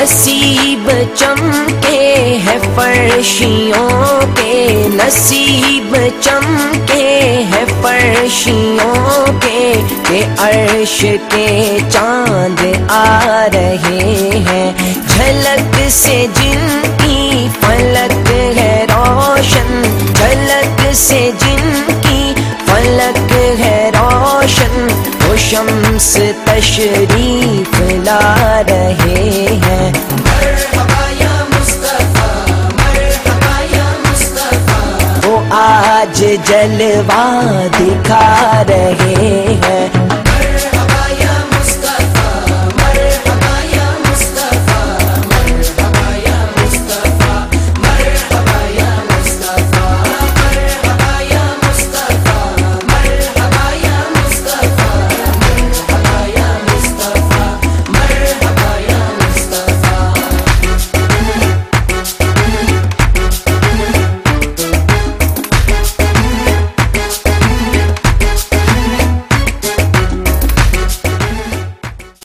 نصیب چمکے ہیں فرشیوں کے، نصیب چمکے ہیں فرشیوں کے، کہ عرش کے چاند آ رہے ہیں، جھلک سے جن کی فلک ہے روشن، جھلک سے جن کی فلک ہے روشن، وہ شمس تشریف لا رہے ہیں۔ مرحبا یا مصطفیٰ، مرحبا یا مصطفیٰ، وہ آج جلوہ دکھا رہے ہیں۔